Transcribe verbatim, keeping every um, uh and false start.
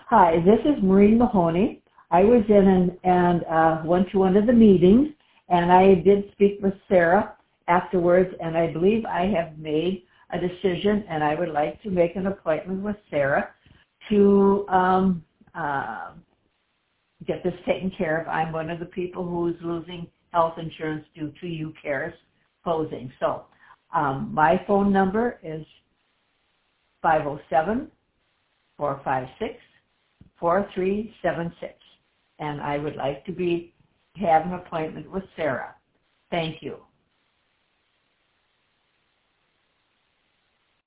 Hi, this is Maureen Mahoney. I was in and, and uh, went to one of the meetings, and I did speak with Sarah afterwards, and I believe I have made a decision, and I would like to make an appointment with Sarah to um, uh, get this taken care of. I'm one of the people who's losing health insurance due to U CARES closing. So um, my phone number is five oh seven, four five six, four three seven six, and I would like to be have an appointment with Sarah. Thank you.